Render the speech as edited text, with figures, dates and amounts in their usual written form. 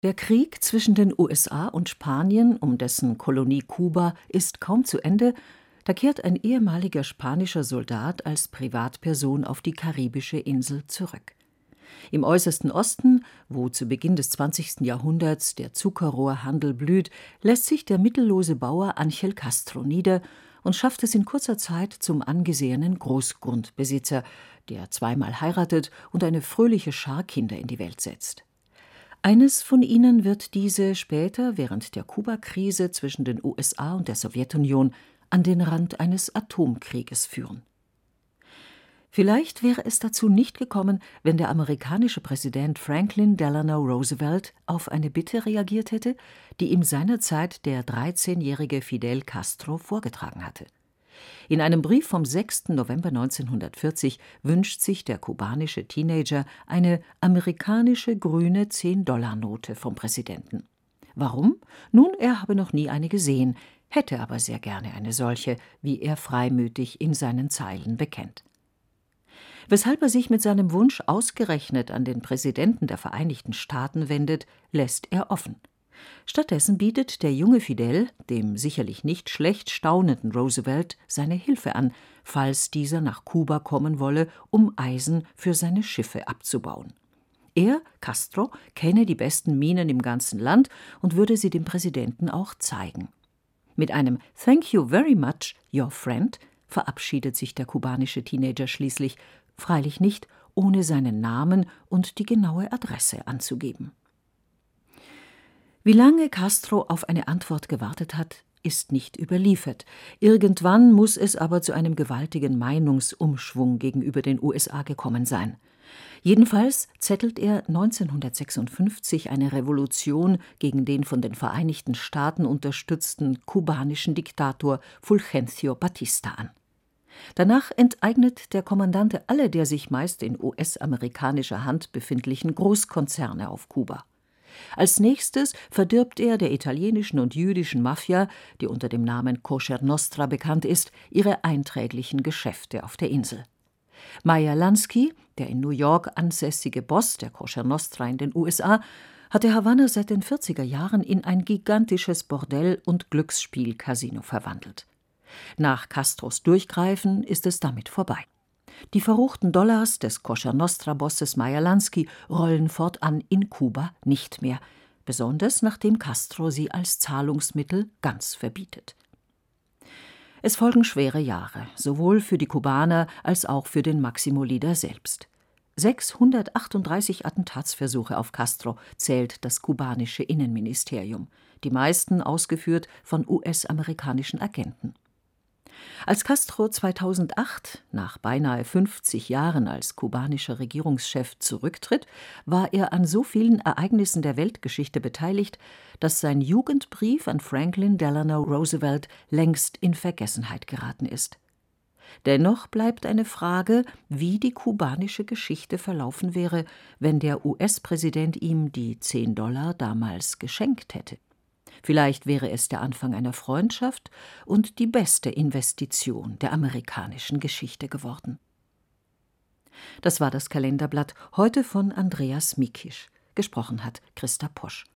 Der Krieg zwischen den USA und Spanien um dessen Kolonie Kuba ist kaum zu Ende, da kehrt ein ehemaliger spanischer Soldat als Privatperson auf die karibische Insel zurück. Im äußersten Osten, wo zu Beginn des 20. Jahrhunderts der Zuckerrohrhandel blüht, lässt sich der mittellose Bauer Ángel Castro nieder und schafft es in kurzer Zeit zum angesehenen Großgrundbesitzer, der zweimal heiratet und eine fröhliche Schar Kinder in die Welt setzt. Eines von ihnen wird diese später während der Kubakrise zwischen den USA und der Sowjetunion an den Rand eines Atomkrieges führen. Vielleicht wäre es dazu nicht gekommen, wenn der amerikanische Präsident Franklin Delano Roosevelt auf eine Bitte reagiert hätte, die ihm seinerzeit der 13-jährige Fidel Castro vorgetragen hatte. In einem Brief vom 6. November 1940 wünscht sich der kubanische Teenager eine amerikanische grüne 10-Dollar-Note vom Präsidenten. Warum? Nun, er habe noch nie eine gesehen, hätte aber sehr gerne eine solche, wie er freimütig in seinen Zeilen bekennt. Weshalb er sich mit seinem Wunsch ausgerechnet an den Präsidenten der Vereinigten Staaten wendet, lässt er offen. Stattdessen bietet der junge Fidel dem sicherlich nicht schlecht staunenden Roosevelt seine Hilfe an, falls dieser nach Kuba kommen wolle, um Eisen für seine Schiffe abzubauen. Er, Castro, kenne die besten Minen im ganzen Land und würde sie dem Präsidenten auch zeigen. Mit einem „Thank you very much, your friend“ verabschiedet sich der kubanische Teenager schließlich, freilich nicht, ohne seinen Namen und die genaue Adresse anzugeben. Wie lange Castro auf eine Antwort gewartet hat, ist nicht überliefert. Irgendwann muss es aber zu einem gewaltigen Meinungsumschwung gegenüber den USA gekommen sein. Jedenfalls zettelt er 1956 eine Revolution gegen den von den Vereinigten Staaten unterstützten kubanischen Diktator Fulgencio Batista an. Danach enteignet der Kommandante alle der sich meist in US-amerikanischer Hand befindlichen Großkonzerne auf Kuba. Als nächstes verdirbt er der italienischen und jüdischen Mafia, die unter dem Namen Kosher Nostra bekannt ist, ihre einträglichen Geschäfte auf der Insel. Meyer Lansky, der in New York ansässige Boss der Kosher Nostra in den USA, hatte Havanna seit den 40er Jahren in ein gigantisches Bordell- und Glücksspiel-Casino verwandelt. Nach Castros Durchgreifen ist es damit vorbei. Die verruchten Dollars des Kosher Nostra-Bosses Meyer Lansky rollen fortan in Kuba nicht mehr, besonders nachdem Castro sie als Zahlungsmittel ganz verbietet. Es folgen schwere Jahre, sowohl für die Kubaner als auch für den Maximo Lieder selbst. 638 Attentatsversuche auf Castro zählt das kubanische Innenministerium, die meisten ausgeführt von US-amerikanischen Agenten. Als Castro 2008, nach beinahe 50 Jahren als kubanischer Regierungschef, zurücktritt, war er an so vielen Ereignissen der Weltgeschichte beteiligt, dass sein Jugendbrief an Franklin Delano Roosevelt längst in Vergessenheit geraten ist. Dennoch bleibt eine Frage, wie die kubanische Geschichte verlaufen wäre, wenn der US-Präsident ihm die 10 Dollar damals geschenkt hätte. Vielleicht wäre es der Anfang einer Freundschaft und die beste Investition der amerikanischen Geschichte geworden. Das war das Kalenderblatt, heute von Andreas Mikisch. Gesprochen hat Christa Posch.